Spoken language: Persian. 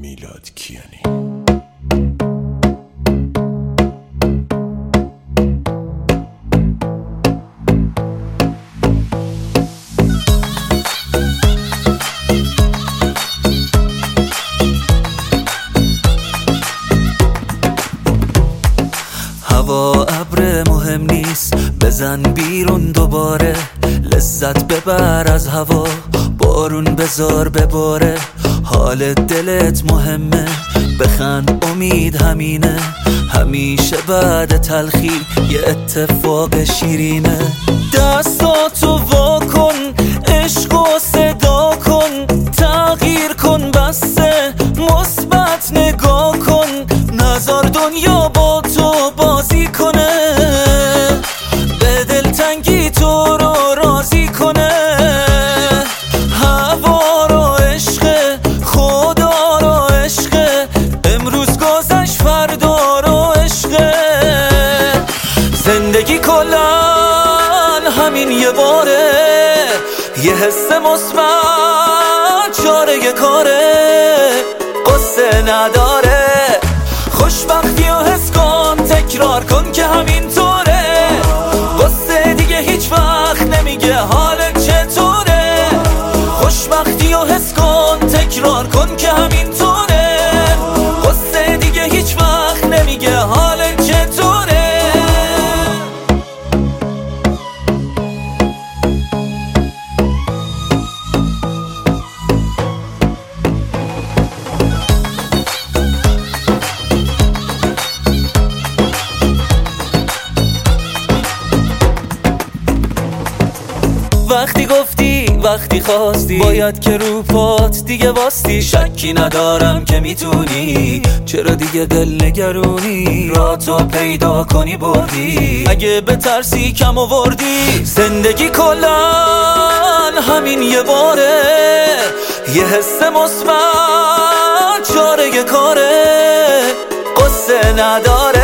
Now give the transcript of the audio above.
میلاد کیانی. هوا ابر مهم نیست، بزن بیرون دوباره، لذت ببر از هوا، بارون بذار بباره، حال دلت مهمه، بخند امید همینه، همیشه بعد تلخی یه اتفاق شیرینه. دستاتو وا کن، عشقو صدا کن، تغییر کن، بسه مثبت نگاه کن، نذار دنیا با تو بازی کنه، به دلتنگی تو رو راضی کنه. هوا رو عشق، خدا رو عشق، امروز گذشت فردا رو عشق. زندگی کلن همین یه باره، یه حس مثبت چاره کاره، قصه نداره، خوشبختی و حس کن، تکرار کن که همین طوره، قصه دیگه هیچ وقت نمیگه حالت چطوره، خوشبختی و حس کن، تکرار کن که همین طوره، قصه دیگه هیچ وقت نمیگه حالت چطوره. وقتی گفتی، وقتی خواستی، باید که رو پات دیگه واستی، شکی ندارم که میتونی، چرا دیگه دل نگرونی، را تو پیدا کنی بردی، اگه به ترسی کم آوردی. زندگی کلن همین یه باره، یه حس مثبت چاره کاره، قصه نداره،